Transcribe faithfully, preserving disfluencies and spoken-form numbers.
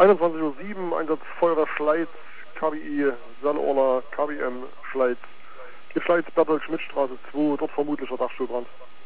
einundzwanzig Uhr sieben, Einsatz Feuerwehr Schleiz, K B I, Salle-Orla, K B M, Schleiz. Geschleiz, Bertolt-Schmidt-Straße zwei, dort vermutlicher Dachstuhlbrand.